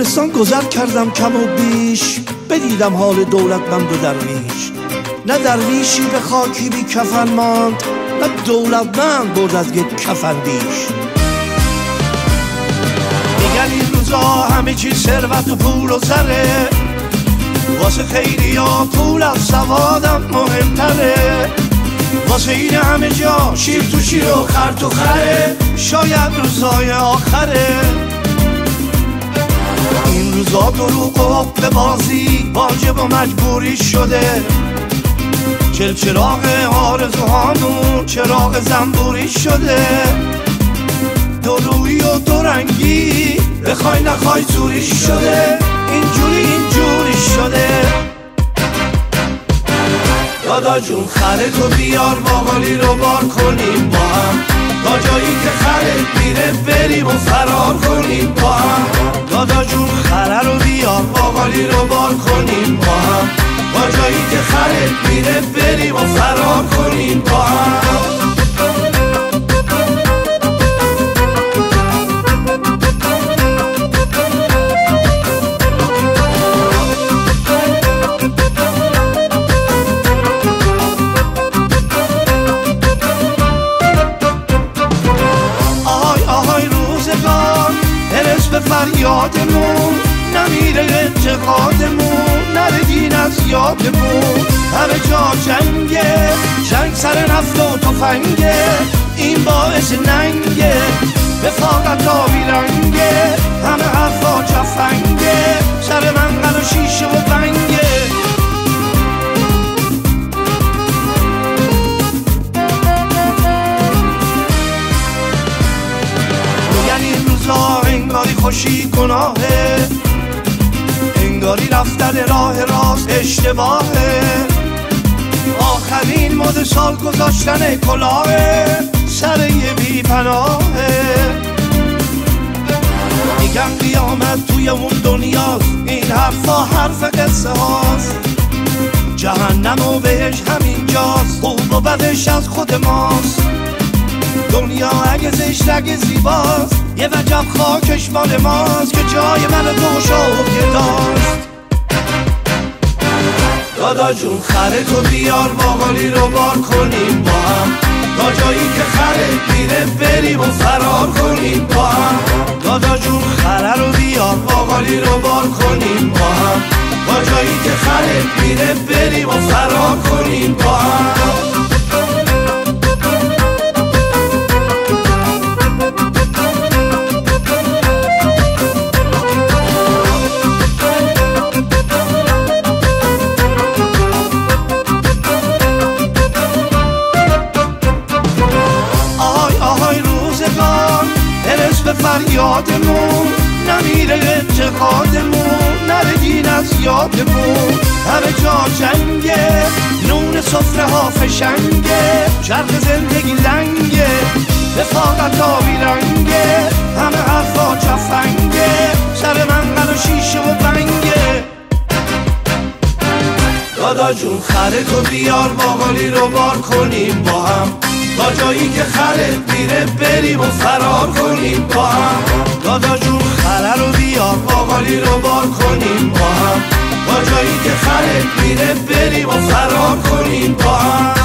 وزیرستان گذر کردم کم و بیش، بدیدم حال دولتمند و درویش. نه درویشی به خاکی بی کفن ماند، نه دولتمند برد از گت کفن بیش. میگن این روزا همه چی ثروت و پول و زره، واسه خیلی ها پول از سوادم مهمتره. واسه این همه جا شیر تو شیر و خر تو خره، شاید روزای آخره. این روزا دروغ و حق بازی واجب و مجبوری شده، چراغ آرزوهامون چراغ زنبوری شده. دورویی و دورنگی بخوای نخوای زوری شده، اینجوری شده. دادا جون خره تو بیار باقالی رو بار کنیم با هم، تا جایی که خره میره بریم و فرار کنیم با هم. دادا جون خره رو بیار باقالی رو بار کنیم با هم، تا جایی که خره میره بریم و فرار کنیم با هم. به فریادمون نمیره اعتقادمون، نره دین از یادمون. همه جا جنگه، جنگ سر نفت و تفنگه، این باعث ننگه رفاقت آبی رنگه. همه حرفا جفنگه، سر منقل و شیشه و بنگه. یعنی روزا انگاری خوشی گناهه، انگاری رفتن راه راست اشتباهه. آخرین مد سال گذاشتن کلاهه، سر یه بی پناهه. میگن قیامت توی اون دنیاست، این حرفا حرف قصه هاست. جهنم و بهش همینجاست، خوب و بدش از خود ماست. دنیا اگه زشت اگه زیباست، یه وجب خاکش مال ماست، که جای من و تو شوق داست. دادا جون خره تو بیار باقالی رو بار کنیم با هم، تا جایی که خره میره بریم و فرار کنیم با هم. دادا جون خره رو بیار باقالی رو بار کنیم با هم، تا جایی که خره میره بریم و فرار کنیم با هم. فریادمون نمیره اعتقادمون، نره دین از یادمون. همه جا جنگه، نون سفره ها فشنگه، چرخ زندگی لنگه رفاقت آبی رنگه. همه حرفا جفنگه، سر منقل و شیشه و بنگه. دادا جون خره تو بیار باقالی رو بار کنیم با هم، تا جایی که خره میره بریم و فرار کنیم با هم. دادا جون خره رو بیار باقالی رو بار کنیم با هم، تا جایی که خره میره بریم و فرار کنیم با هم.